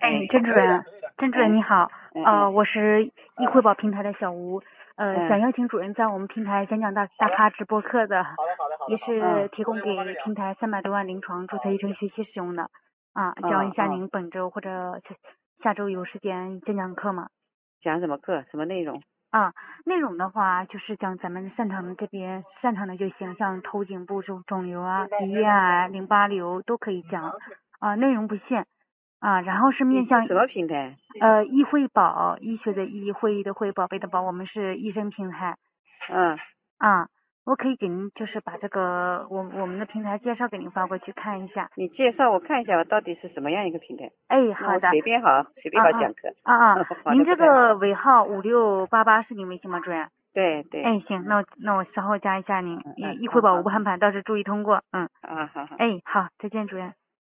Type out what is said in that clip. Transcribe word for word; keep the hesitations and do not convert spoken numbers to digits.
哎，甄主任，甄主任你好， 嗯呃，我是易惠宝平台的小吴，呃， 嗯想邀请主任在我们平台讲讲大大咖直播课的，也是嗯提供给平台三百多万临床注册医生学习使用的，啊， 嗯教一下嗯您本周或者下下周有时间讲讲课吗？ 讲什么课？什么内容？ 啊，内容的话就是讲咱们擅长的这边擅长的就行，像头颈部肿肿瘤啊、鼻咽癌、淋巴瘤都可以讲，啊，内容不限，啊，然后是面向你是什么平台？ 呃医惠宝，医学的医，会议的会，宝贝的宝，我们是医生平台， 嗯， 啊，我可以给您就是把这个我我们的平台介绍给您发过去看一下。 你介绍我看一下，我到底是什么样一个平台？ 哎， 那我好的， 随便好，随便啊啊好讲课。 啊啊， 跑您这得不太好。 个尾号五六八八是您微信吗，主任？ 对对。 哎，行，那我那我稍后加一下您， 嗯一嗯好好一会把无不函盘，到时注意通过，嗯， 啊，好好。 哎，好，再见，主任。